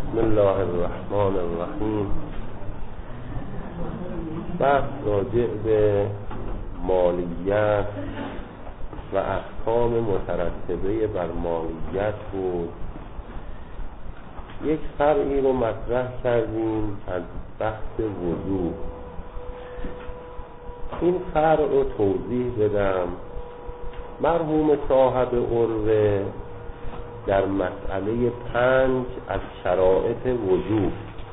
بسم الله الرحمن الرحیم. بحث راجع به مالیت و احکام مترتبه بر مالیت بود. یک فرعی رو مطرح کردیم از بحث وضوع. این فرع رو توضیح بدم. مرحوم صاحب عروه در مسئله 5 از شرائط وضوء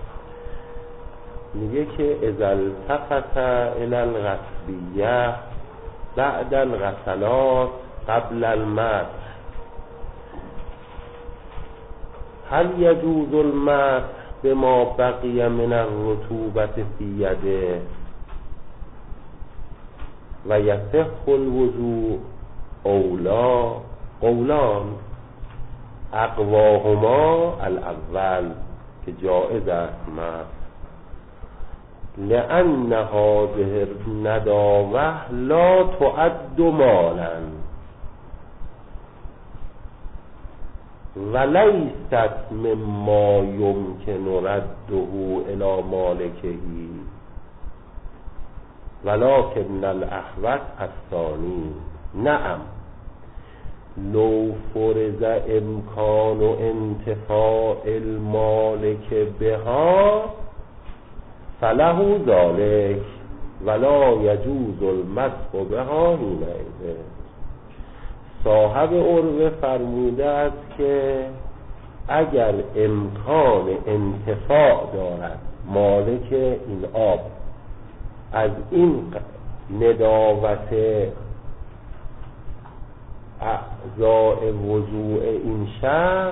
میگه که اذا التفت الى الغسلیه بعد الغسلات قبل المسح هل یجوز المسح بما بقی من الرطوبة فی یده و یصح الوضوء او لا؟ قولان اقواهما الاول که جائز است مسح، لأن هذه النداوة لا تعد مالا وليست مما يمكن رده الى مالكه ولكن الاحوط الثاني. نعم لو فرض امکان انتفاع المالک بها فله ذلك ولا يجوز المسح بها حینئذ. صاحب عروه فرموده است که اگر امکان انتفاع دارد مالک این آب از این نداوت اعضاء وضوء این شخص،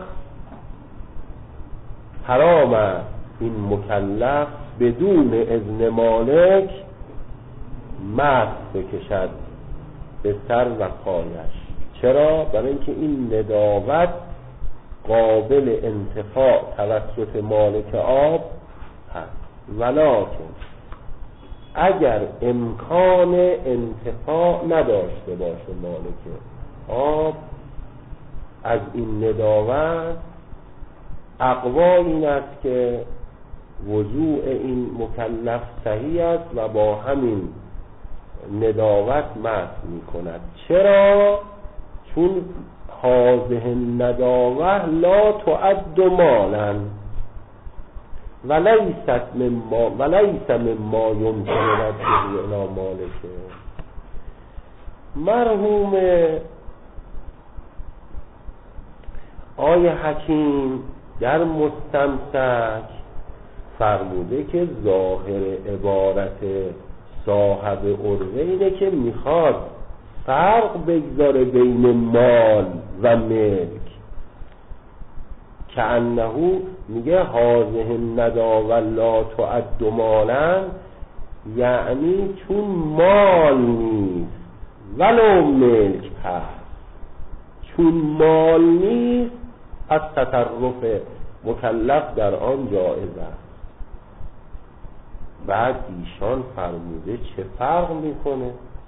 حرام است این مکلف بدون اذن مالک مسح بکشد به سر و پایش. چرا؟ برای اینکه این نداوت قابل انتفاع توسط مالک آب هست. ولکن اگر امکان انتفاع نداشته باشه مالک آب از این نداوت، اقوا این است که وضوء این مکلف صحیح است و با همین نداوت مسح می کند. چرا؟ چون هذه النداوة لا تعد مالا وليس مما يمكن رده الى مالکه. مرحوم آیه حکیم در مستمسک فرموده که ظاهر عبارت صاحب عروه اینه که میخواد فرق بگذاره بین مال و ملک، که انه میگه هذه النداوة لا تعد مالا، یعنی چون مال نیست ولو ملک هست، چون مال نیست از تصرف مکلف در آن جایز است. بعد ایشان فرموده چه فرق میکنه؟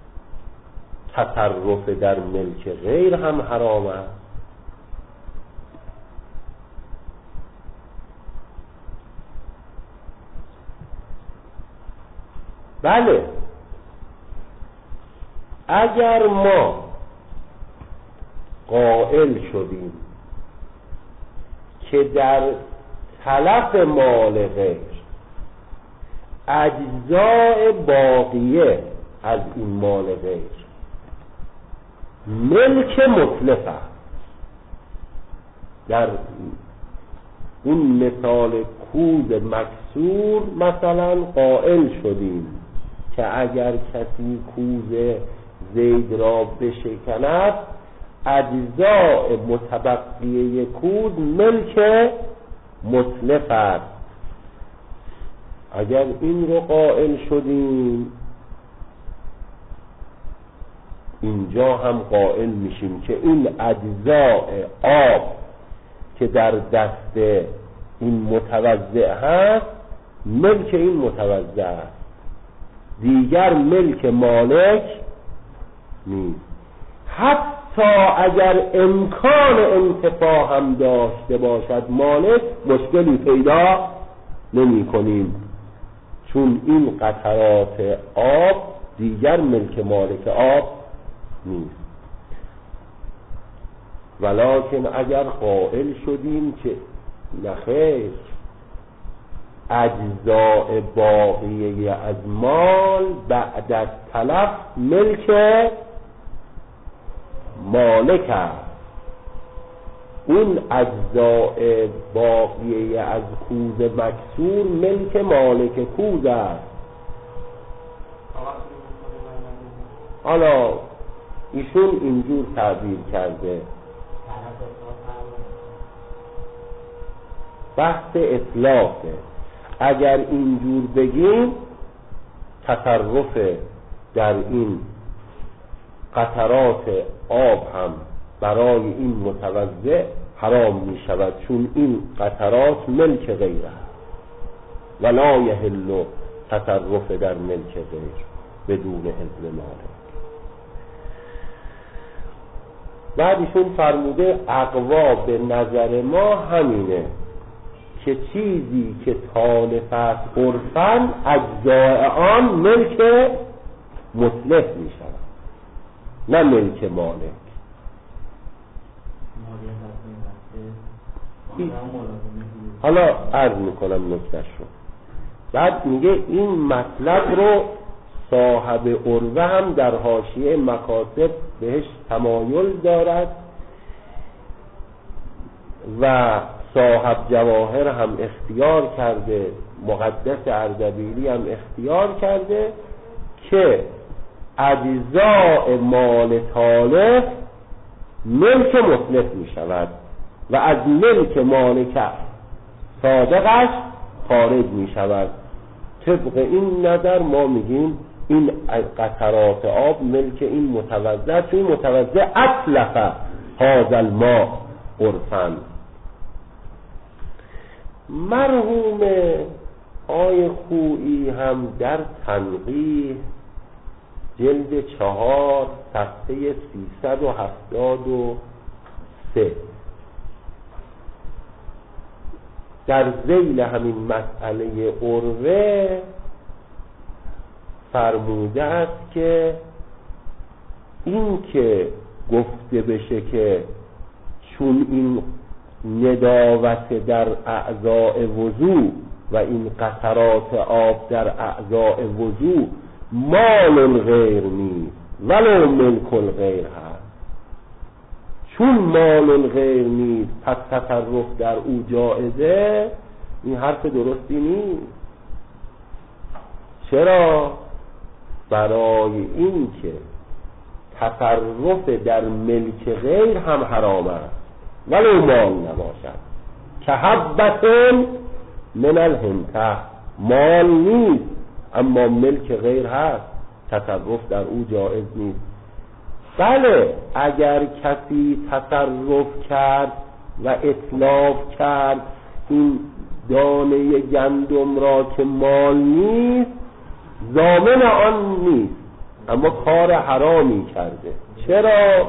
تصرف در ملک غیر هم حرام است. بله، اگر ما قائل شدیم که در تلف مال غیر اجزاء باقیه از این مال غیر ملک مطلق است، در اون مثال کوز مکسور مثلا قائل شدیم که اگر کسی کوز زید را بشکند اجزاء متبقیه کوز ملک مطلق است. اگر این رو قائل شدیم اینجا هم قائل میشیم که این اجزاء آب که در دست این متوضع هست ملک این متوضع است، دیگر ملک مالک نیست. حتی حتی اگر امکان انتفاع هم داشته باشد مالک، مشکلی پیدا نمی کنیم، چون این قطرات آب دیگر ملک مالک آب نیست. ولکن اگر قائل شدیم که نخیر، اجزاء باقیه از مال بعد از تلف ملک مالک است، اون اجزاء باقیه از کوز مکسور ملک مالک کوز است. حالا ایشون اینجور تعبیر کرده، بحث اطلاقه. اگر اینجور بگیم تصرف در این قطرات آب هم برای این متوضع حرام می شود، چون این قطرات ملک غیره ولا یحل تصرف در ملک غیر بدون اذن مالک. بعدشون فرموده اقوا به نظر ما همینه که چیزی که تالف است عرفاً اجزاء آن ملک مطلق می شود، نه ملک مالک. حالا عرض میکنم نکتهش رو. بعد میگه این مطلب رو صاحب عروه هم در حاشیه مکاسب بهش تمایل دارد و صاحب جواهر هم اختیار کرده، مقدس اردبیلی هم اختیار کرده که اجزاء مال تالف ملک مطلق می شود و از ملک مالک صادقش خارج می شود. طبق این نظر ما میگیم این قطرات آب ملک این متوضع، چون این متوضع اطلق هذا الماء عرفاً. مرحوم آی خویی هم در تنقیح جلد 4 صفحه 373 در ذیل همین مسئله عروه فرموده است که این که گفته بشه که چون این نداوت در اعضاء وضو و این قطرات آب در اعضاء وضو مال الغیر نیست ولو ملک الغیر هست، چون مال الغیر نیست پس تصرف در او جائزه، این حرف درستی نیست. چرا؟ برای این که تصرف در ملک غیر هم حرام است ولو مال نباشد، که حبت من الهنته، مال نیست اما ملک غیر هست، تصرف در او جائز نیست. بله اگر کسی تصرف کرد و اتلاف کرد این دانه گندم را که مال نیست، ضامن آن نیست اما کار حرامی کرده. چرا؟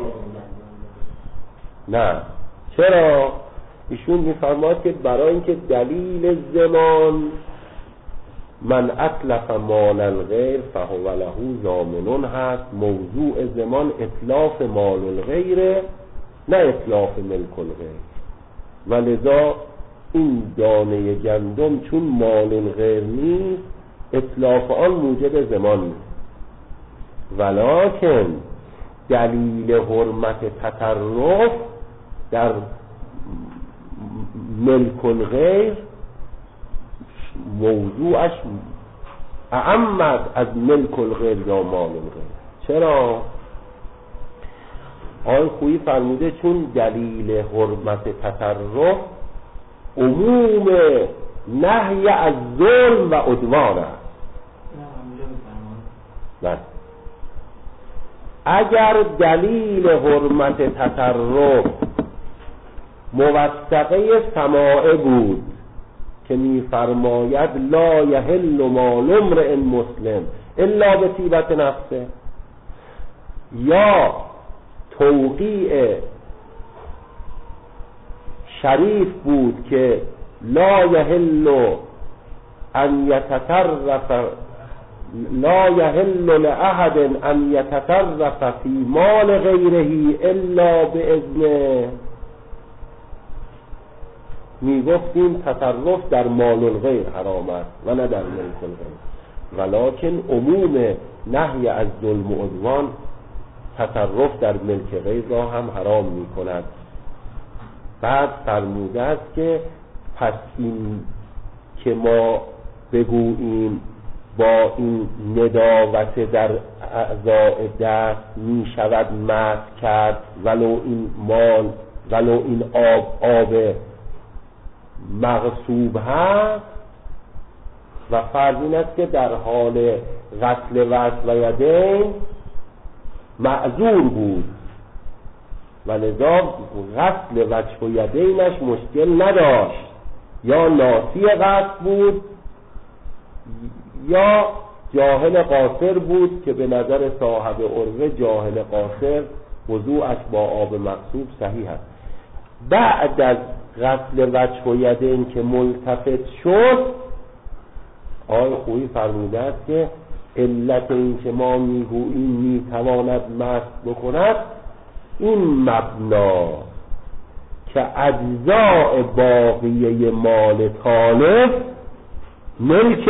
نه، چرا؟ ایشون می‌فرماید که برای اینکه دلیل زمان من اتلف مال الغیر فهو له ضامن هست، موضوع زمان اتلاف مال الغیر نه اتلاف ملک الغیر، ولذا این دانه گندم چون مال الغیر نیست اتلاف آن موجب زمان نیست. ولکن دلیل حرمت تطرف در ملک الغیر موضوعش اعمد از ملک الغیر یا مال الغیر. چرا؟ آقای خویی فرموده چون دلیل حرمت تطرف عموم نهی از ظلم و عدوان است. بس اگر دلیل حرمت تطرف موثقه سماعه بود که می‌فرماید لا یحل مال امرئ مسلم الا بطیبة نفسه، یا توقیع شریف بود که لا یحل ان یتصرف لا یحل لأحد ان یتصرف فی مال غیره الا باذنه. میگفتیم تصرف در مال الغیر حرام است و نه در ملک الغیر، ولکن عموم نهی از ظلم و عدوان تصرف در ملک غیر را هم حرام می کند. بعد فرموده است که پس این که ما بگوییم با این نداوت در اعضاء دست می شود مسح کرد، ولو این مال ولو این آب مغصوب هست، و فرض این است که در حال غسل وجه و یدین معذور بود و لذا غسل وجه و یدینش مشکل نداشت، یا ناسی غسل بود یا جاهل قاصر بود که به نظر صاحب عروه جاهل قاصر وضوءش با آب مغصوب صحیح است. بعد از غسل وجه و یدین که ملتفت شد، آقای خویی فرموده است که علت این که ما میگوییم میتواند مسح بکند این مبنا که اجزاء باقیه مال طالب ملک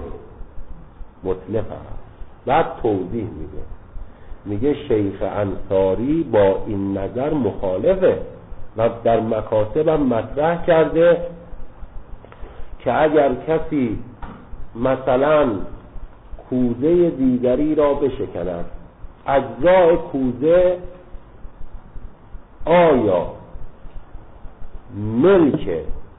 مطلق است. بعد توضیح میگه شیخ انصاری با این نظر مخالفه و در مکاتب هم مطرح کرده که اگر کسی مثلا کوزه دیگری را بشکند، اجزای کوزه آیا ملک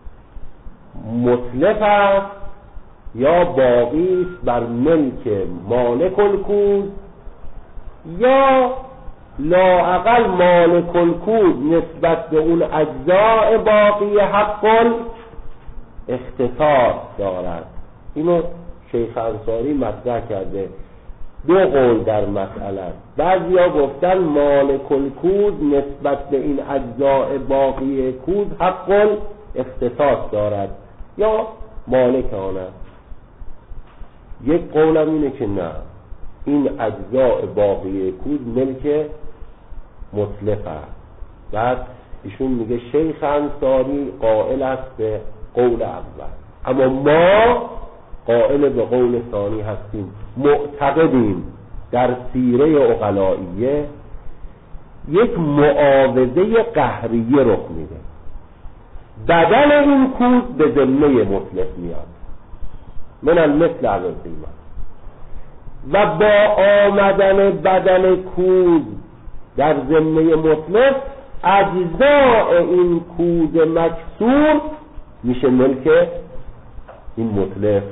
مطلق است یا باقی است بر ملک مالک الکوز، یا لااقل مالک الکوز نسبت به اون اجزای باقی حق اختصاص دارد. اینو شیخ انصاری مطرح کرده. دو قول در مسئله است. بعضیا گفتن مالک الکوز نسبت به این اجزای باقی کوز حق اختصاص دارد یا مالک آن است. یک قولم اینه که نه، این اجزای باقی کوز ملک مطلق است. بعد ایشون میگه شیخ انصاری قائل است به قول اول، اما ما قائل به قول ثانی هستیم. معتقدیم در سیره عقلائیه یک معاوضه قهریه رخ میده، بدل این کوز به ذمه مطلق میاد، من المثل علی القیمه، و با آمدن بدل کوز در ذمه مطلق اجزاء این کوز مکسور میشه ملک این مطلق.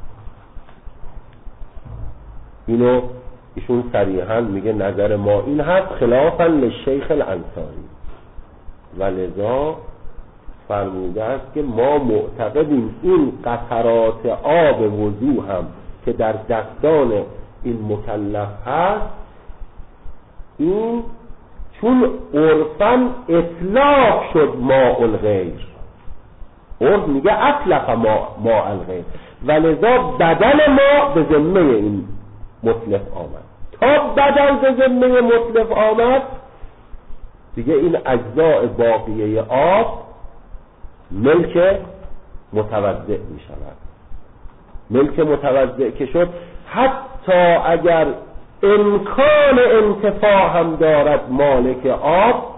اینو ایشون صریحا میگه نظر ما این هست خلافا للشیخ الانصاری، و لذا فرموده است که ما معتقدیم این قطرات آب وضو هم که در دستان این مکلف هست، این چون عرفاً اطلاق شد ماء الغیر، عرف میگه اطلق ماء الغیر، و لذا بدل ما به ذمه این مطلق آمد. تا بدل به ذمه مطلق آمد دیگه این اجزاء باقیه آب ملک متوضع می شود. ملک متوضع که شد، حتی اگر امکان انتفاع هم دارد مالک آب،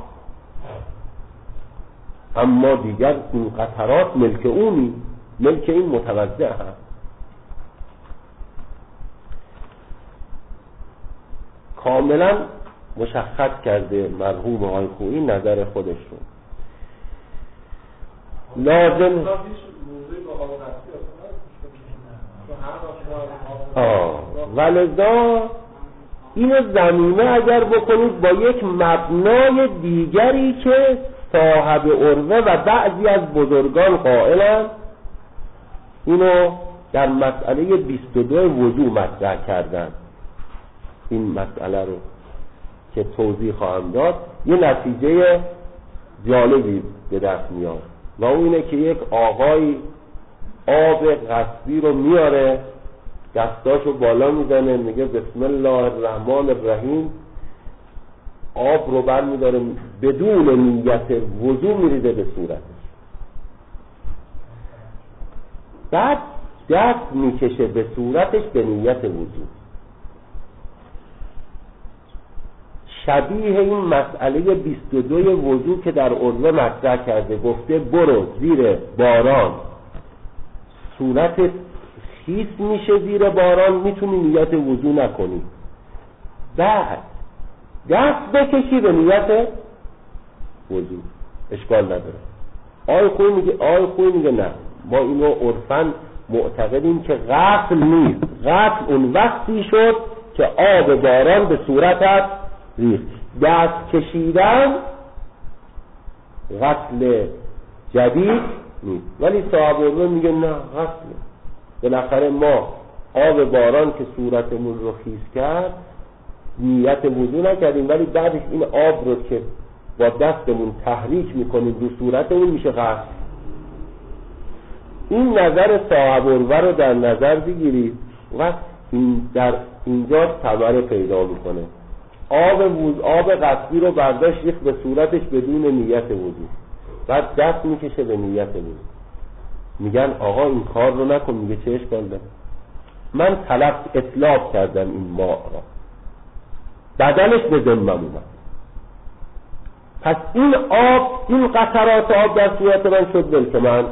اما دیگر این قطرات ملک اونی، ملک این متوضع هست. کاملا مشخص کرده مرحوم آقای خویی نظر خودش رو. لازم ولذا اینو زمینه اگر بکنید با یک مبنای دیگری که صاحب عروه و بعضی از بزرگان قائلن، اینو در مسئله 22 وضو مطرح کردن این مسئله رو. که توضیح خواهم داد یه نتیجه جالبی به دست میاد و اون اینه که یک آقای آب غصبی رو میاره، دستاشو بالا میزنه، میگه بسم الله الرحمن الرحیم، آب رو بر میداره، بدون نیت وضو میریزه به صورتش، بعد دست میکشه به صورتش به نیت وضو. شبیه این مسئله 22 وضو که در عروه مطرح کرده، گفته برو زیر باران صورتت خیس میشه زیر باران، میتونی نیت وضو نکنی، بعد دست بکشی به نیت وضو، اشکال نداره. آی خوی میگه نه، ما اینو عرفاً معتقدیم که غسل نیست، غسل اون وقتی شد که آب باران به صورتت ریخت. دست کشیدن غسل جدید نیست. ولی صاحب عروه میگه نه، غسل. بالاخره ما آب باران که صورتمون رو خیس کرد نیت وضو نکردیم، ولی بعدش این آب رو که با دستمون تحریک میکنیم رو صورتمون میشه غسل. این نظر صاحب عروه رو در نظر بگیرید و این در اینجا ثمره پیدا میکنه. آب غصبی رو برداشت ریخت به صورتش بدون نیت وضو، بعد دست میکشه به نیت وضو. میگن آقا این کار رو نکن. میگه چه اشکال داره؟ من اتلاف کردم این ماء را، بدنش به ذمم اومد، پس این آب، این قطرات آب در صورت من شد ملک من،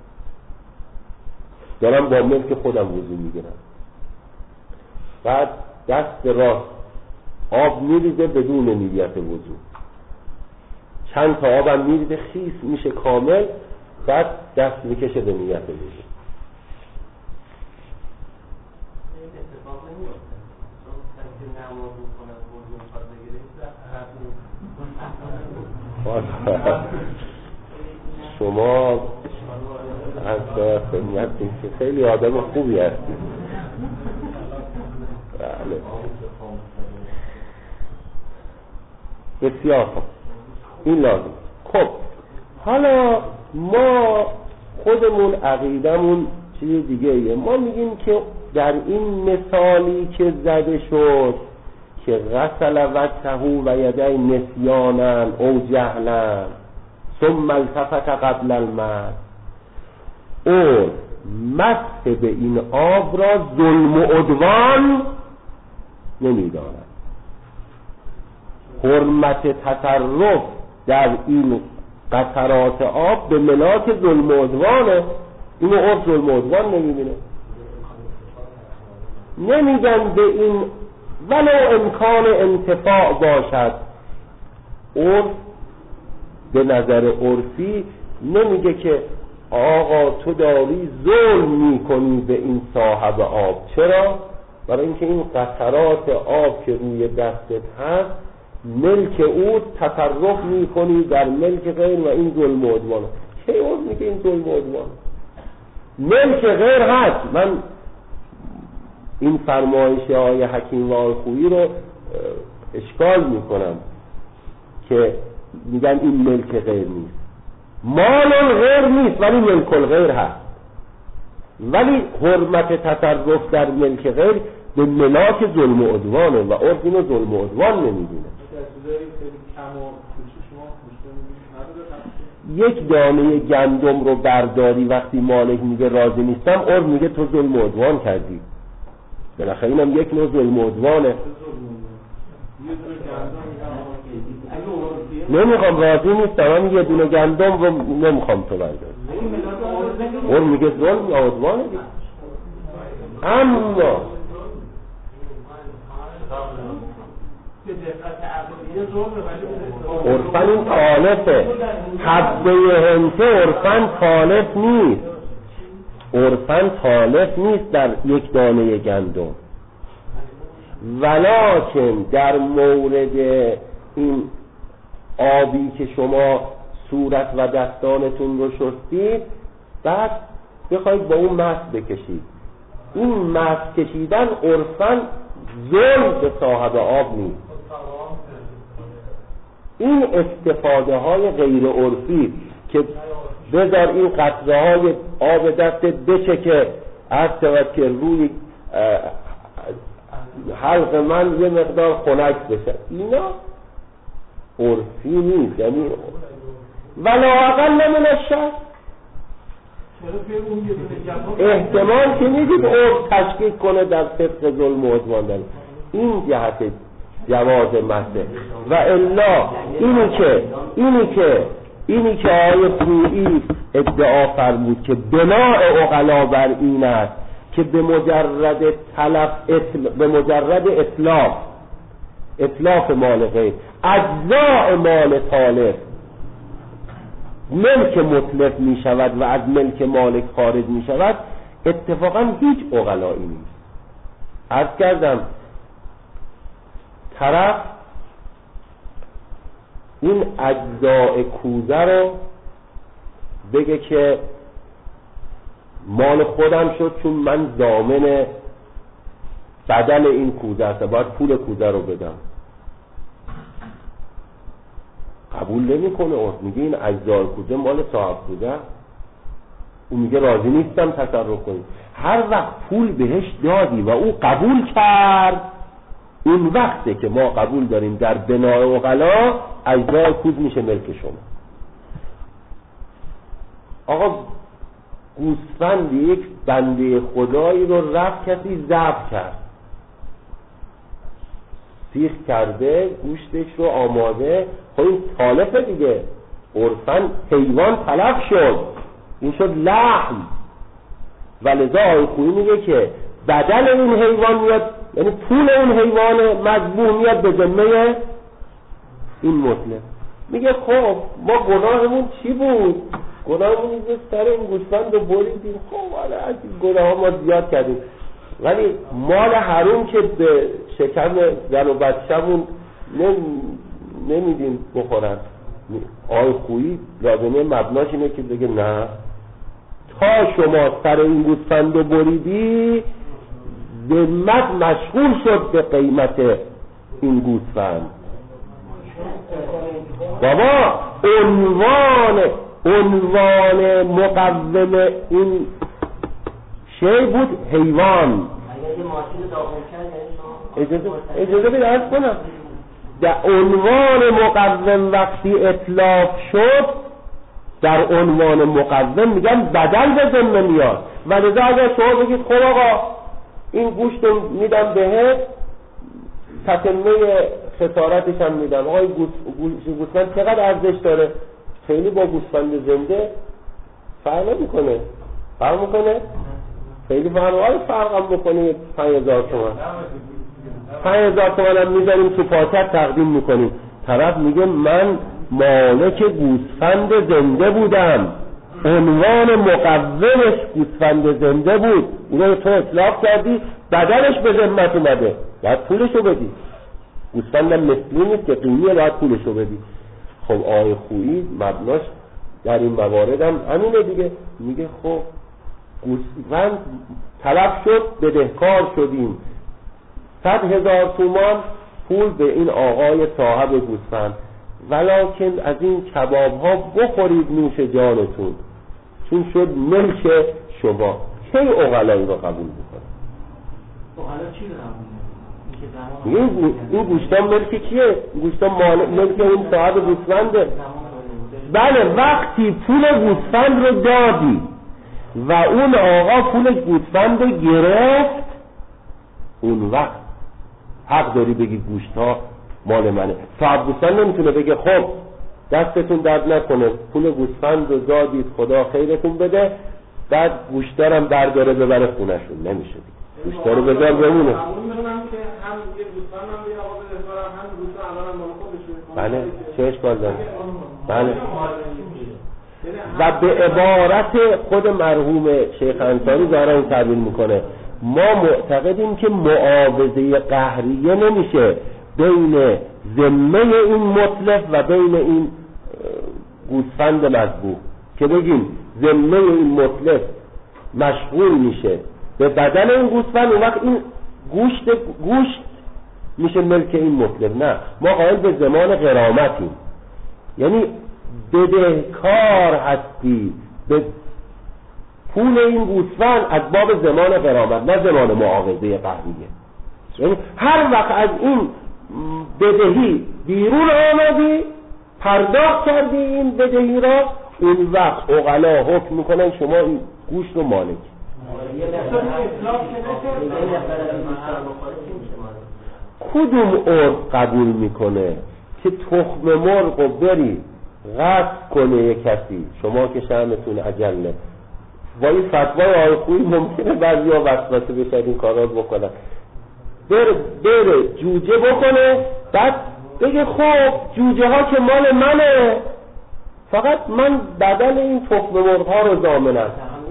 دارم با ملک خودم وضو میگیرم. بعد دست راست آب میریزه بدون نیت وضو، چند تا آبم میریزه خیس میشه کامل، بعد دست میکشه به نیت وضو. شما از خدمتتون که خیلی آدم خوبی هستید. بله بسیار خوب، این لازم. خب حالا ما خودمون عقیدمون چیز دیگه ایه. ما میگیم که در این مثالی که زده شد که غسل وجهه و یدی نسیانا او جهلا ثم التفت قبل المس، او مسح به این آب را ظلم و عدوان نمیداند. حرمت تصرف در این قطرات آب به ملاک ظلم و عدوانه. اینو عرف ظلم و عدوان نمیبینه، نمیگن به این ولو امکان انتفاع باشد. عرف به نظر عرفی نمیگه که آقا تو داری ظلم میکنی به این صاحب آب. چرا؟ برای اینکه این قطرات آب که روی دستت هست ملک او، تصرف میکنی در ملک غیر و این ظلم و عدوانه. چه عرف میگه این ظلم و عدوانه؟ ملک غیر هست. من این فرمایش آقای حکیم و آقای خویی رو اشکال میکنم که میگن این ملک غیر نیست. مال غیر نیست ولی ملک الغیر هست، ولی حرمت تصرف در ملک غیر به ملاک ظلم و عدوانه و عرف اینو ظلم و عدوان نمیدونه. یک دانه گندم رو برداری وقتی مالک میگه راضی نیستم، عرف میگه تو ظلم و عدوان کردی. بالاخره اینم یک نوع ظلم و عدوانه. نمیخوام، راضی نیستم، من یه دونه گندم رو نمیخوام تو برداری. عرف میگه ظلم یا عدوانه. اما عرفاً این خالفه، حبه هنته عرفاً خالف نیست، عرفاً خالف نیست در یک دانه گندم، ولکن در مورد این آبی که شما صورت و دستانتون رو شستید بعد بخواید با اون مسح بکشید، این مسح کشیدن عرفاً ظلم به صاحب آب نیست. این استفاده های غیر عرفی که بذار این قطره های آب دستت بچکه عرض شود که روی حلق من یه مقدار خنک بشه، اینا عرفی نیست. یعنی ولا اقل من الشر، احتمال که میدید عرف تشکیک کنه در صدق ظلم و عدوان داره، این جهت جواز مسه. و الا اینی که آیه خویی ادعا فرمود که بناء عقلا بر این است که به مجرد اتلاف مال غیر، اجزاء مال تالف ملک مطلق می شود و از ملک مالک خارج می شود، اتفاقا هیچ عقلایی نیست. عرض کردم طرف این اجزاء کوزه رو بگه که مال خودم شد چون من ضامن بدل این کوزه است، باید پول کوزه رو بدم. قبول نمیکنه، میگه این اجزاء کوزه مال صاحب کوزه، اون میگه راضی نیستم تصرف کنی. هر وقت پول بهش دادی و او قبول کرد، این وقته که ما قبول داریم در بناء عقلا اجزاء کوز میشه ملک شما. آقا گوسفند یک بنده خدایی رو رفت کسی ذبح کرد، سیخ کرده، گوشتش رو آماده، خب این تالفه دیگه، عرفاً حیوان تلف شد، این شد لحم. ولذا آیه خویی میگه که بدل این حیوان میاد، یعنی پول اون حیوان مذبوح میاد به ذمه این مطلق. میگه خب ما گناهمون چی بود؟ گناهمون این سر این گوسفند رو بریدیم، خب حالا از این گناه ما زیاد کردیم، ولی مال حروم که به شکم زن و بچه‌مون نمیدیم بخورن. آیه خویی لازمه مبناش اینه که بگه نه، تا شما سر این گوسفند رو بریدی ذمت مشغول شد به قیمت این گوسفند. بابا عنوان مقوم این شی بود حیوان. اجازه بده عرض کنم، در عنوان مقوم وقتی اطلاف شد، در عنوان مقوم میگن بدل به ذمه میاد. ولذا اگر شما بگید خب آقا این گوشت میدم بهت، تتمه خسارتش هم میدم، آقا این گوسفند چقدر ارزش داره، خیلی با گوسفند زنده فرق میکنه، خیلی فرق هم بکنه. 5000 تومان 5000 تومان هم میذاریم تو پاکت تقدیم میکنیم، طرف میگه من مالک گوسفند زنده بودم، عنوان مقومش گوسفند زنده بود، اونو تو اطلاق کردی، بدلش به ذمت اومده، باید پولشو بدی. گوسفندم مثلی نیست که قیمیه، باید پولشو بدی. خب آیه خویی مبناش در این موارد هم همینه دیگه، میگه خب گوسفند طلب شد، بدهکار شدیم، 100,000 تومان پول به این آقای صاحب گوسفند، ولکن از این کباب ها بخورید نوش جانتون، چون شد ملک شما. چه عقلایی رو قبول میکنه؟ حالا چی رو قبول میکنه؟ این گوشتان ملک کیه؟ گوشتان ملک این صاحب گوسفنده. بله، وقتی پول گوسفند رو دادی و اون آقا پول گوسفند رو گرفت، اون وقت حق داری بگی گوشت ها مال منه. صاحب گوسفند نمیتونه بگه خب دستتون درد نکنه، پول گوسفند رو دادید خدا خیرتون بده، بعد گوشتارم برداره ببره خونشون. نمیشه دیگه، گوشتارو بذار بمونه. بله، چه اشکال داره؟ بله. و به عبارت خود مرحوم شیخ انصاری داره این تعبیر میکنه، ما معتقدیم که معاوضه قهریه نمیشه بین ذمه این مطلق و بین این گوسفند مذبوح، که بگیم ذمه این مطلق مشغول میشه به بدن این گوسفند، اون وقت این گوشت میشه ملک این مطلق. نه، ما قائل به زمان غرامتیم، یعنی بدهکار هستی به پول این گوسفند از باب ضمان غرامت، نه ضمان معاوضه قهریه. یعنی هر وقت از این بدهی بیرون آمدی، پرداخت کردی این بدهی را، اون وقت عقلا حکم میکنن شما این گوشت رو مالک. کدوم عرف قبول میکنه که تخم مرغ رو بری غصب کنه یک کسی، شما که شأنتون عجله؟ با این فتوای آقای خویی ممکنه بعضیا وسوسه بشن این کارا رو بکنن. بره جوجه بکنه، بعد بگه خب جوجه ها که مال منه، فقط من بدل این تخم مرغ ها رو ضامنم.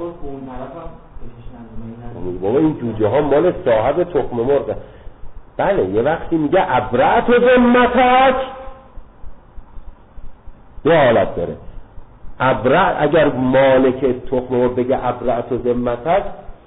بابا این جوجه ها مال صاحب تخم مرغه. بله یه وقتی میگه ابرأت و ذمتک، دو حالت داره. اگر مالک تخم مرغ بگه ابرأت و ذمتک،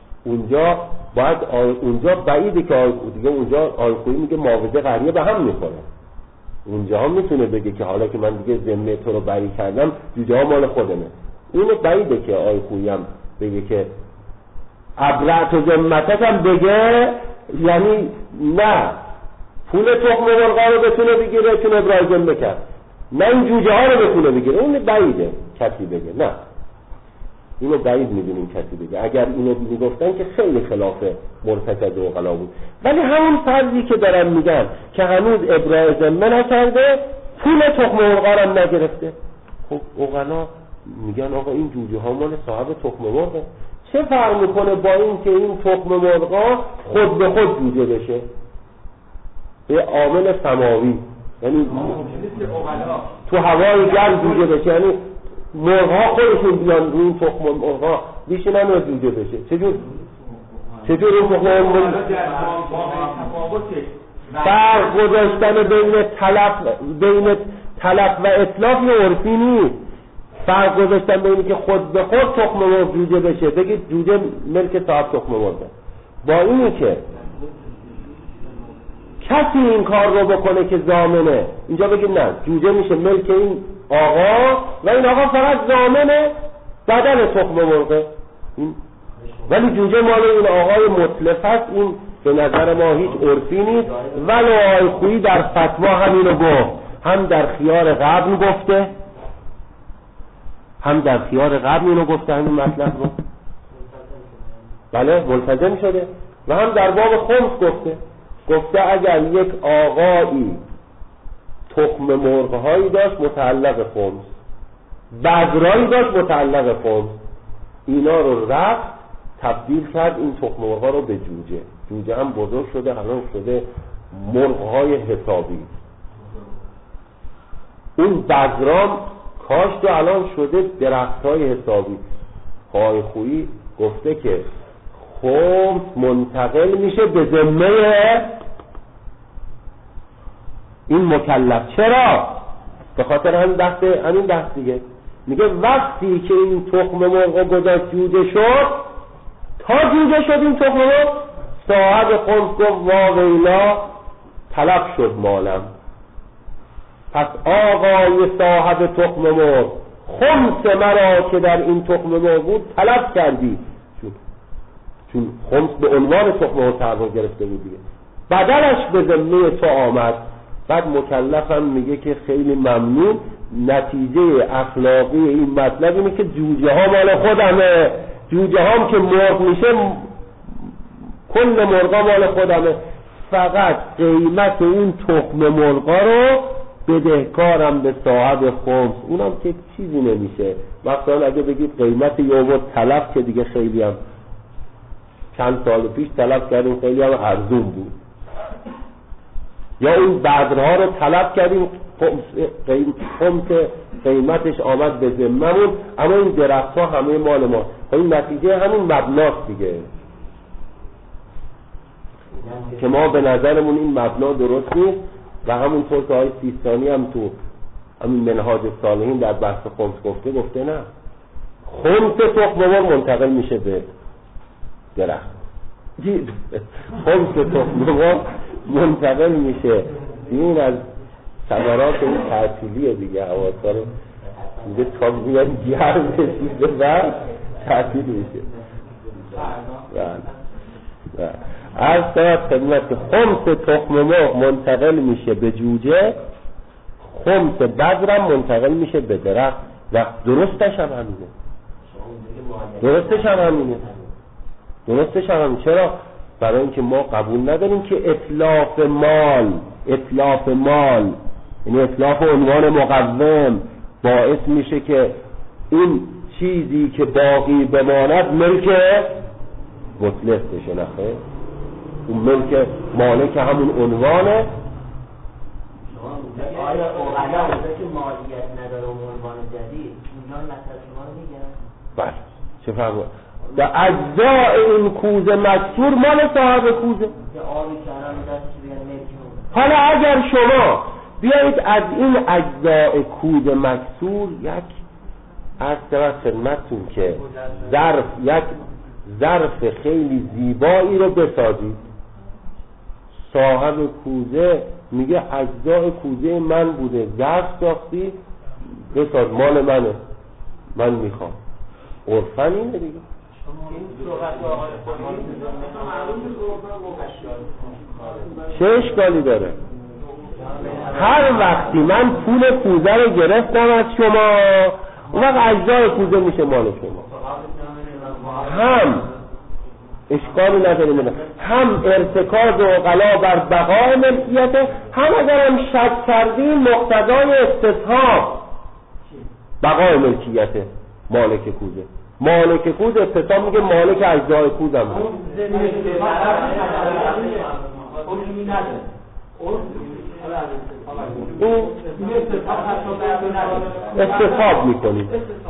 اونجا بعیده که دیگه اونجا آلخویی میگه معاوضه قهریه به هم میخوره. اونجا هم میتونه بگه که حالا که من دیگه ذمه تو رو بری کردم، جوجه ها مال خودمه. اینو بعیده که آلخویی هم بگه که ابرأت و ذمتک هم بگه، یعنی نه پول تخم مرغ رو بتونه بگیره، چون ابراز ذمه کرد، نه این جوجه ها رو بتونه بگیره. اون بعیده کسی بگه، نه اینو بعید میدونیم کسی بگه. اگر اینو میگفتن که خیلی خلاف مرتکز عقلا بود. ولی همون فرضی که دارن میگن که هنوز ابراز ذمه نکرده، پول تخم مرغ رو هم نگرفته، خب عقلا میگن آقا این جوجه ها مال صاحب تخم مرغه. چه فرق میکنه با این که این تخم مرغا خود به خود جوجه بشه؟ به عامل سماوی، یعنی تو هوای گرم جوجه بشه، یعنی مرغا خودشون بیان روی این تخم مرغا بیشنن و جوجه بشه. چجور این تخم مرغ فرق گذاشتن بین تلف و اتلاف یه عرفی نیست. فرق گذاشتن بینی که خود به خود تخم مرغ جوجه بشه، بگید جوجه ملک صاحب تخم مرغه، با اینی که کسی این کار رو بکنه که ضامنه، اینجا بگید نه جوجه میشه ملک این آقا و این آقا فقط ضامنه بدل تخم مرغه، ولی جوجه مال این آقای متلف هست. این به نظر ما هیچ عرفی نیست. ولی آقای خویی در فتوا همینو گفت، هم در خیار قبل گفته، هم در خیار قبل اینو گفته همین مطلب رو، بله ملتزم شده، و هم در باب خمس گفته اگر یک آقایی تخم مرغ‌هایی داشت متعلق خمس، بذرایی داشت متعلق خمس، اینا رو رفت تبدیل کرد این تخم مرغ‌ها رو به جوجه هم بزرگ شده، الان شده مرغ‌های حسابی. اون بذرام کاشت و الان شده درخت‌های حسابی. آقای خویی گفته که خمس منتقل میشه به ذمه این مکلف. چرا؟ به خاطر همین بحث دیگه. میگه وقتی که این تخم مرغ گذاشت جوجه شد، تا جوجه شد این تخم مرغ، صاحب خمس گفت واویلا تلف شد مالم. پس آقای صاحب تخم مرغ خمس مرا که در این تخم مرغ بود تلف کردی، چون خمس به عنوان تخم مرغ تعرض گرفته بود دیگه، بدلش به ذمه تو آمد. بعد مکلفم میگه که خیلی ممنون، نتیجه اخلاقی این مطلب اینه که جوجه ها مال خودمه، جوجه هم که مرغ میشه کل مرغا مال خودمه، فقط قیمت اون تخم مرغا رو بدهکارم به صاحب خمس، اونم که چیزی نمیشه. مثلا اگه بگید قیمت یوم تلف که دیگه خیلی هم چند سال پیش تلف کردیم، خیلی هم ارزون بود، یا اون بذرها رو طلب کردیم خمس قیمتش آمد به ذممون، اما این درخت ها همه مال ما. این نتیجه همون مبناست دیگه، که ما به نظرمون این مبنا درست نیست و همونطور که آقای سیستانی هم تو همین منهاج الصالحین در بحث خمس گفته نه، خمس تخم مرغ منتقل میشه به درخت، خمس تخم مرغ منتقل میشه این از ثمرات این تعطیلیه دیگه. حواسا رو میگه تا میان گرم رسیده و تعطیل میشه. از طرف خدمت خمس تخم مرغ منتقل میشه به جوجه، خمس بذرم منتقل میشه به درخت و درستش هم همینه. چرا؟ برای اینکه ما قبول نداریم که اتلاف مال یعنی اتلاف عنوان مقوم باعث میشه که این چیزی که باقی بماند ملک مطلق بشه. نخیر، اون ملک مالک همون عنوانه. آیا اوغلا که مالیت نداره اون عنوان جدید اونجا مثلا شما رو میگن؟ بله، چه فرقه؟ در اجزاء این کوزه مکسور مال صاحب کوزه. حالا اگر شما بیایید از این اجزاء کوزه مکسور یک از طرف خدمتتون که یک ظرف خیلی زیبایی رو بسازید، صاحب کوزه میگه اجزاء کوزه من بوده، ظرف ساختی بساز، مال منه، من میخوام. عرفن اینه دیگه. چه اشکالی داره؟ هر وقتی من پول کوزه رو گرفتم از شما، اون وقت اجزای کوزه میشه مال شما. هم اشکالی نداره، هم ارتکاز عقلا بر بقای ملکیته، هم اگر هم شک کردیم مقتضای استصحاب بقای ملکیته. مالک کوزه استصحاب میگه مالک اجزای کوزم این استصحاب میکنیم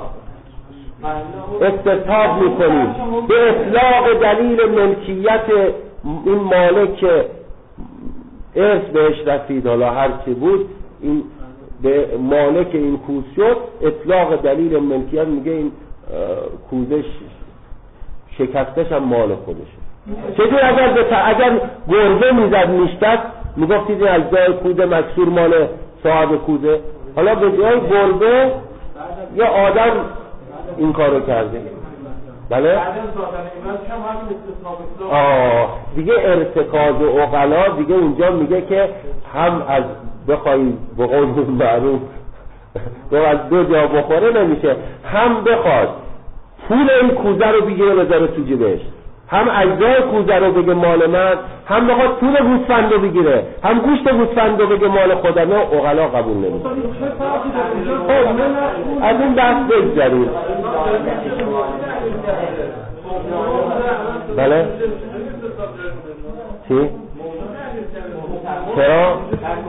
به اطلاق دلیل ملکیت این مالک ارث بهش رسید، حالا هر چی بود این به مالک این کوز شد، اطلاق دلیل ملکیت میگه این کوزش شکستش هم مال خودشه. چطور اگر گربه میزد میشتد میگفتید این اجزای کوزه مکسور مال صاحب کوزه، حالا به جای گربه یا آدم این کارو کرده. بله؟ دیگه ارتکاز عقلا دیگه اونجا میگه که هم از بخوایی به قول معروف از دو جا بخوره نمیشه، هم بخواد پول این کوزه رو بگیره بذاره تو جیبش، هم اجزای کوزه رو بگه مال من، هم بخواد پول گوسفند رو بگیره، هم گوشت گوسفند رو بگه مال خودمه، عقلا قبول نمیشه. از این بحث بگذارید. بله؟ چی؟ چرا؟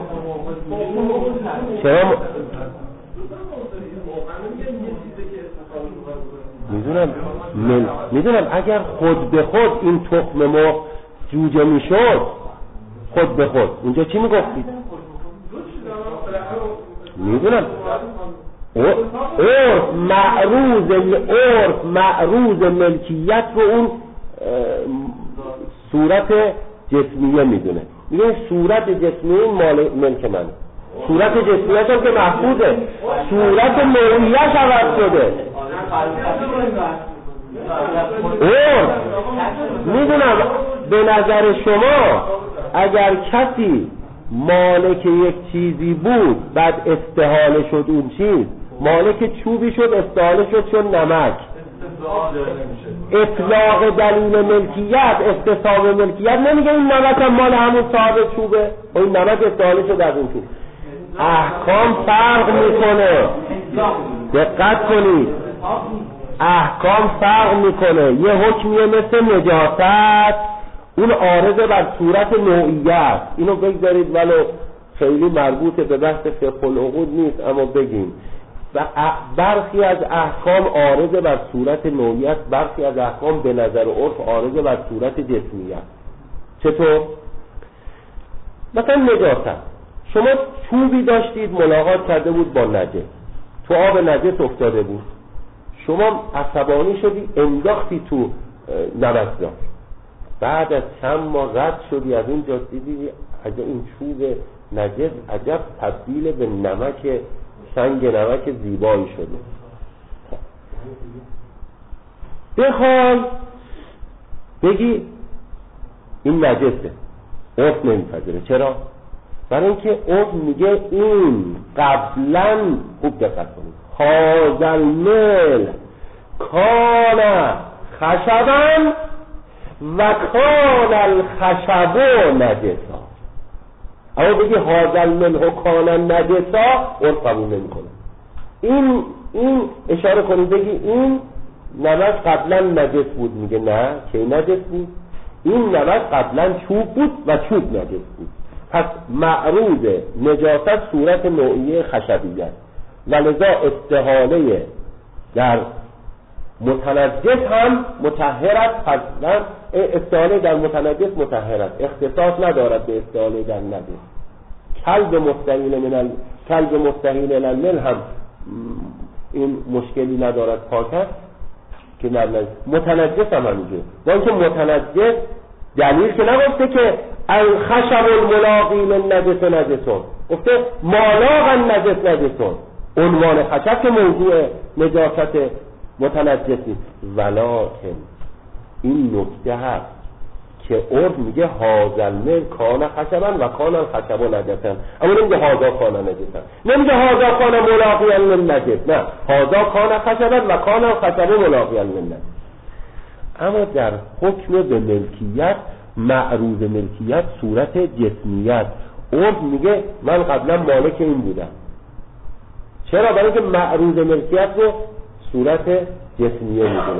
میدونم اگر خود به خود این تخم مرغ جوجه میشد، خود به خود اونجا چی میگفتید؟ میدونم عرف معروض ملکیت رو اون صورت جسمیه میدونه، میگه صورت جسمیه مال ملک منه، صورت جسمیت هم که محفوظه، صورت نوعیش عوض شده. میدونم به نظر شما اگر کسی مالک یک چیزی بود بعد استحاله شد، اون چیز مالک چوبی شد استحاله شد چون نمک، اطلاق دلیل ملکیت استصحاب ملکیت نمیگه این نمک هم مال همون صاحب چوبه، این نمک استحاله شد از اون چوب. احکام فرق میکنه، دقت کنید، احکام فرق میکنه. یه حکمیه مثل نجاست، اون عارضه بر صورت نوعیت، اینو بگذارید ولو خیلی مربوط به بحث فقه العقود نیست اما بگیم. و برخی از احکام عارضه بر صورت نوعیت، برخی از احکام به نظر عرف عارضه بر صورت جسمیت. چطور؟ مثلا نجاست، شما چوبی داشتید ملاقات کرده بود با نجس، تو آب نجس افتاده بود، شما عصبانی شدی انداختی تو نمکدان، بعد از چند ماه رد شدی از اونجا دیدی اگه این چوب نجس عجب تبدیل به نمک، سنگ نمک زیبایی شده. بخوای بگی این نجسه، عرف نمیپذیره. چرا؟ برای اینکه عرف میگه این قبلا، خوب دقت کنید، هذا الملح کان خشبا و کان الخشب نجسا. اما بگی هذا الملح کان نجسا، عرف قبول نمیکنه. این اشاره کنید بگی این نمک قبلا نجس بود، میگه نه، کی نجس بود؟ این نمک قبلا چوب بود و چوب نجس بود. پس معروض نجاست صورت نوعیه خشبیت و لذا استحاله در متنجس هم مطهر است. پس استحاله در متنجس مطهر است، اختصاص ندارد به استحاله در نجس. کلب مستحیل الالمل هم این مشکلی ندارد، پاک است که متنجس هم همینجور. با اینکه متنجس دلیل که نگفته که الخشب الملاقی للنجس نجسون، گفته مالاق النجس نجسون. عنوان خشب که موضوع نجاست متنجس نیست. ولکن این نکته هست که عرف میگه هذا الملح کان خشبا و کان الخشب نجسا، اما نمیگه هذا کان نجسا، نمیگه هذا کان ملاقیا للنجس، نه، هذا کان خشبا و کان الخشب ملاقیا للنجس. اما در حکم به ملکیت، معروض ملکیت صورت جسمیت، عرف میگه من قبلا مالک این بودم. چرا؟ برای اینکه معروض ملکیت رو صورت جسمیه میدونه.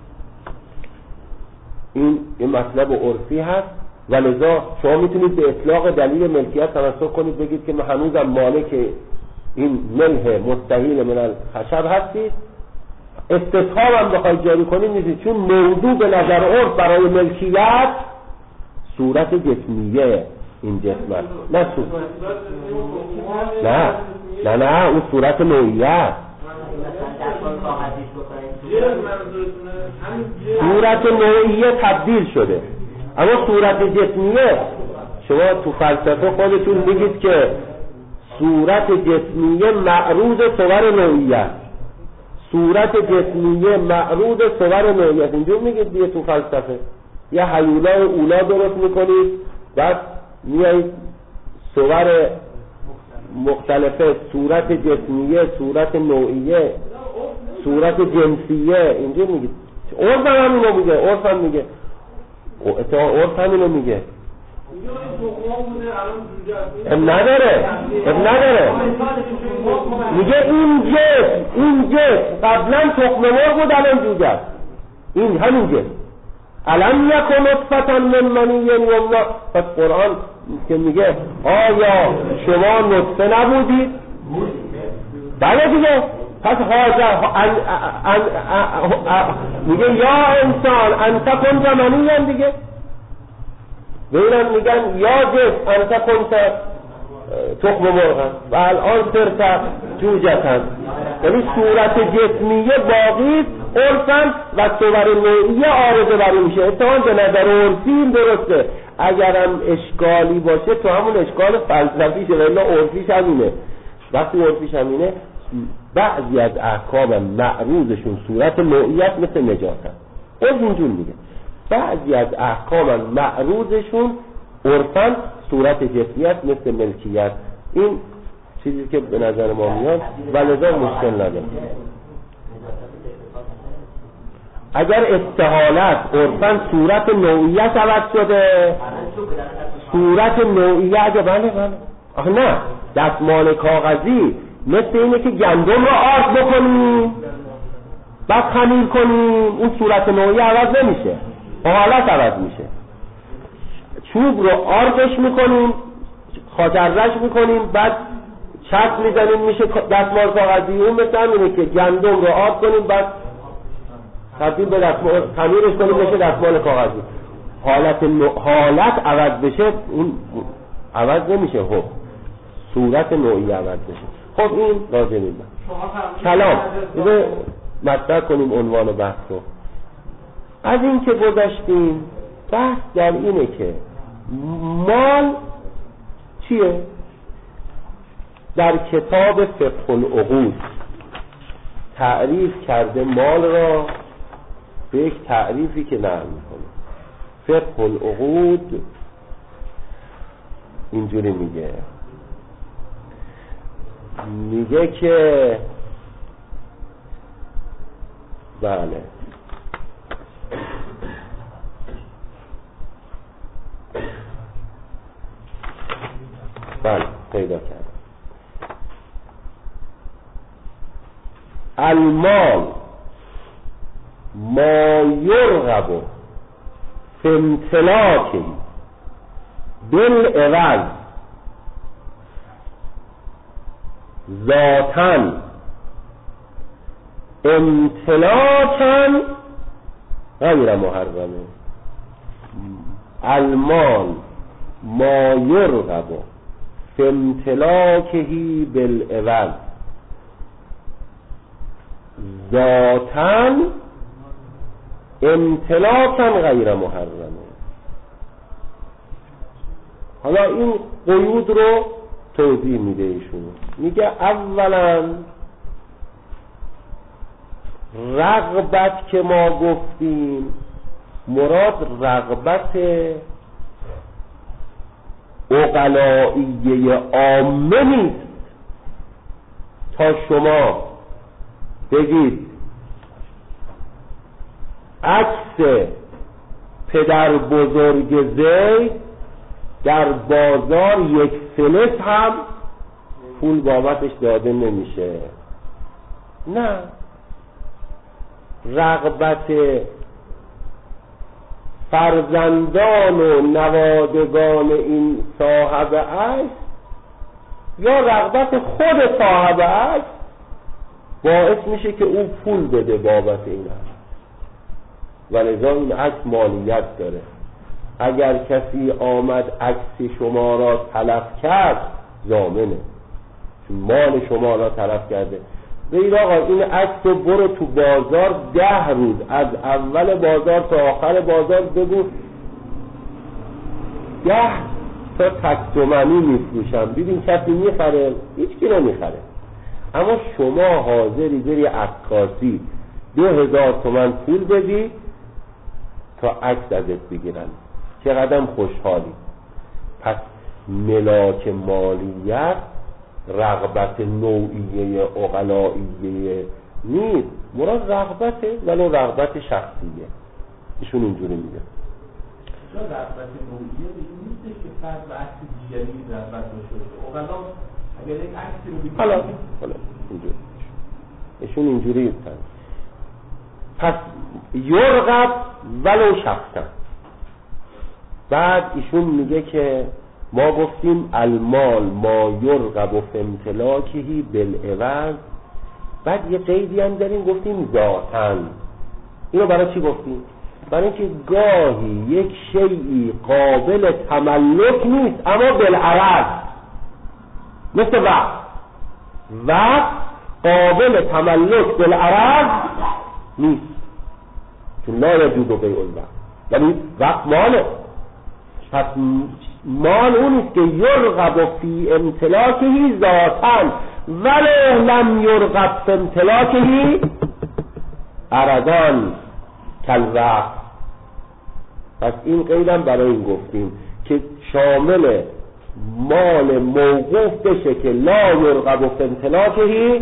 این مطلب عرفی هست و لذا شما میتونید به اطلاق دلیل ملکیت تمسک کنید، بگید که من هنوزم مالک این ملح مستحیل من الخشب هستید. استصحاب هم بخواید جاری کنید نیستید، چون موضوع به نظر عرف برای ملکیت صورت جسمیه این جسم است، نه نه اون صورت نوعیت. صورت نوعیه تبدیل شده، اما صورت جسمیه شما تو فلسفه خودتون میگید که صورت جسمیه معروض صور نوعیه، صورت جسمیه معروض صور نوعیه. اینجور میگید دیگه تو فلسفه. یه هیولا و اولا درست میکنید، بعد میایید صور مختلفه، صورت جسمیه، صورت نوعیه، صورت جنسیه، اینجور میگید. عرف هم اینو میگه، عرف هم میگه، عرف هم اینو میگه. نداره میگه این جسم قبلا تخم مرغ بود، الان جوجه است. این همین جسم الان یکن نطفة من منی یمنا. پس قرآن که میگه آیا شما نطفه نبودید؟ بله دیگه. پس میگه یا انسان انت کنت منی دیگه. و اینم میگن یا جسم انت کنت تخم مرغ و الان صرت جوجتن. یعنی صورت جسمیه باقی عرفن و صور نوعیه عارضه بری میشه. اتفاقا به نظر عرفی این درسته. اگرم اشکالی باشه تو همون اشکال فلسفیشه، ولی عرفیش همینه. وقتی عرفیش همینه، بعضی از احکام معروضشون صورت نوعیت مثل نجاست. عرف اینجور میگه بعضی از احکام معروضشون عرفن صورت جسمیت مثل ملکیت. این چیزی که به نظر ما میاد و لذا مشکل نداره. اگر استحالت عرفن صورت نوعیت عوض شده، صورت نوعیت اگه بله آخه نه، دستمال کاغذی مثل اینه که گندم رو آرد بکنیم بعد خمیر کنیم، اون صورت نوعی عوض نمیشه، حالت عوض میشه. چوب رو آردش میکنیم، خاطرزش میکنیم، بعد چسب میزنیم میشه دستمال کاغذی. اون مثل همینه که گندم رو آرد کنیم بعد تبدیل به دستمال خمیرش کنیم میشه دستمال کاغذی. حالت عوض بشه اون عوض نمیشه، خب صورت نوعی عوض بشه. خب این لازم نیست. کلام بذار مطرح کنیم عنوان بحث رو. از این که گذاشتیم بحث در اینه که مال چیه؟ در کتاب فقه العقود تعریف کرده مال را به یک تعریفی که نقل میکنه. فقه العقود اینجوری میگه که بله پیدا کرد. المال ما یرغب فی امتلاکه بالعوض ذاتاً امتلاکاً غیر محرمه. المال ما یرغب فی امتلاکه بالعوض ذاتاً امتلاکاً غیر محرمه. حالا این قیود رو توضیح میده ایشون. میگه اولا رغبت که ما گفتیم مراد رغبت عقلائیه عامه نیست تا شما بگید عکس پدر بزرگ زید در بازار یک فلس هم پول بابتش داده نمیشه. نه، رغبت فرزندان و نوادگان این صاحب عکس یا رغبت خود صاحب عکس باعث میشه که او پول بده بابت این عکس و لذا این عکس مالیت داره. اگر کسی آمد عکس شما را تلف کرد ضامنه، چون مال شما را تلف کرده. بگید آقا این عکس رو برو تو بازار 10 روز از اول بازار تا آخر بازار بگو 10 تا تکتومنی میفروشم، ببین کسی میخره؟ هیچ کی نمیخره. اما شما حاضری بری عکاسی 2000 تومان پول بدی تا عکس ازت بگیرن، چقدر خوشحالی. پس ملاک مالیت رغبت نوعیه عقلائیه نیست، مراد رغبته، ولو رغبت شخصیه. ایشون اینجوری میگه. چون رغبت نوعیه نیست که فرد و عکس دیگری رغبت داشته باشه. عقلا اگر یک عکسی رو بگیرن حالا اینجوری ایشون اینجوری هستن. پس یرغب ولو شخصا. بعد ایشون میگه که ما گفتیم المال ما یرغب فی امتلاکه بالعوض، بعد یه قیدی هم داریم گفتیم ذاتاً. اینو برای چی گفتیم؟ برای اینکه گاهی یک شیئی قابل تملک نیست اما بالعوض، مثل وقت قابل تملک بالعوض نیست، چون لا یجوز بیع الوقت، یعنی وقت ماله. پس مال اونیست که یرغب فی امتلاکه ذاتاً ولو لم یرغب فی امتلاکه عرضاً کالوقت. پس این قیدم برای این گفتیم که شامل مال موقوف بشه که لا یرغب فی امتلاکه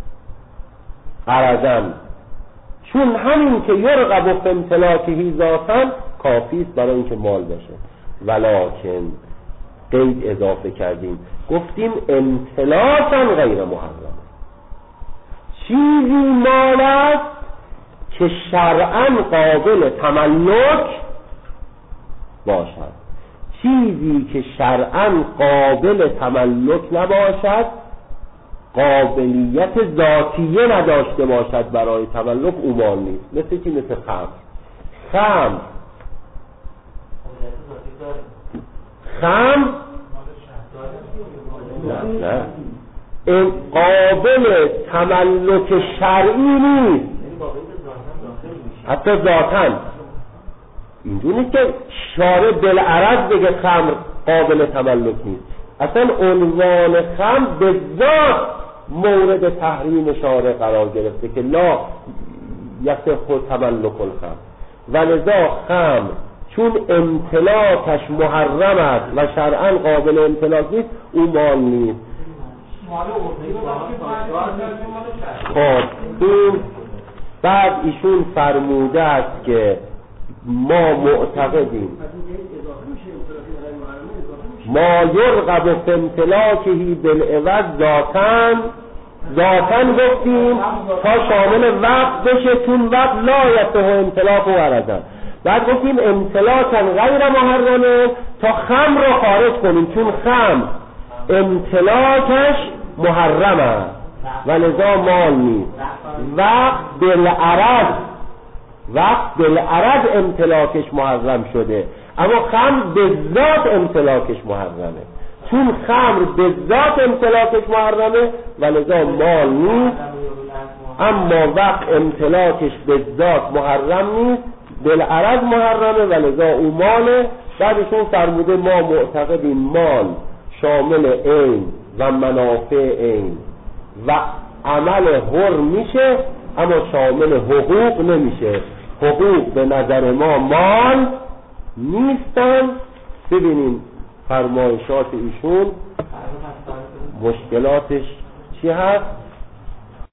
عرضاً، چون همین که یرغب فی امتلاکه ذاتاً کافی است برای اینکه مال بشه. ولکن قید اضافه کردیم، گفتیم امتلاکاً غیر محرم. چیزی مال است که شرعاً قابل تملک باشد، چیزی که شرعاً قابل تملک نباشد، قابلیت ذاتیه نداشته باشد برای تملک، او مال نیست. مثل چی؟ مثل خمر نه این قابل تملک شرعی نیست، حتی ذاتاً. اینجور نیست که شارع بالعرض بگه خمر قابل تملک نیست. اصلا عنوان خمر به ذات مورد تحریم شارع قرار گرفته که لا یصح تملک الخمر، و لذا خمر چون امتلاکش محرم است و شرعا قابل امتلاک نیست، او مال نیست. خب این بعد ایشون فرموده است که ما معتقدیم ما یرغب فی امتلاکه بالعوض ذاتن گفتیم تا شامل وقت بشه، چون وقت لا یصح امتلاک و ورزن. بعد گفتیم امتلاکن غیر محرمه تا خمر رو خارج کنیم، چون خمر امتلاکش محرم است و لذا مال نیست. وقت بالعرض امتلاکش محرم شده، اما خمر به ذات امتلاکش محرمه. چون خمر به ذات امتلاکش محرمه و لذا مال نیست، اما وقت امتلاکش به ذات محرم نیست، بالعرض محرمه و لذا او ماله. بعدشون فرموده ما معتقدیم مال شامل عین و منافع عین و عمل حر میشه، اما شامل حقوق نمیشه. حقوق به نظر ما مال نیستن. ببینیم فرمایشات ایشون مشکلاتش چی هست.